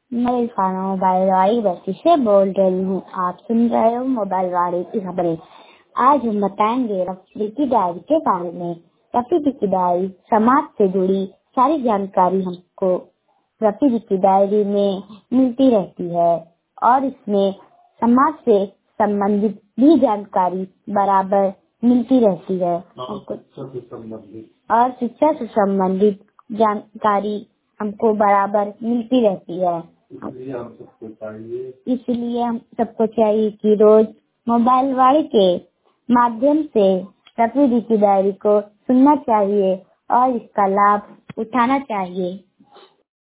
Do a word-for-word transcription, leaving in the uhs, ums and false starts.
मैं इरफाना मोबाइल वाली बस्ती से बोल रही हूँ। आप सुन रहे हो मोबाइल वाली की खबरें। आज हम बताएंगे रफी की डायरी के बारे में। रफी की डायरी समाज से जुड़ी सारी जानकारी हमको रफी की डायरी में मिलती रहती है और इसमें समाज से संबंधित भी जानकारी बराबर मिलती रहती है और शिक्षा से संबंधित जानकारी हमको बराबर मिलती रहती है। इसलिए हम सबको चाहिए इसलिए हम सबको चाहिए कि रोज मोबाइल वाले के माध्यम से रफी की डायरी को सुनना चाहिए और इसका लाभ उठाना चाहिए।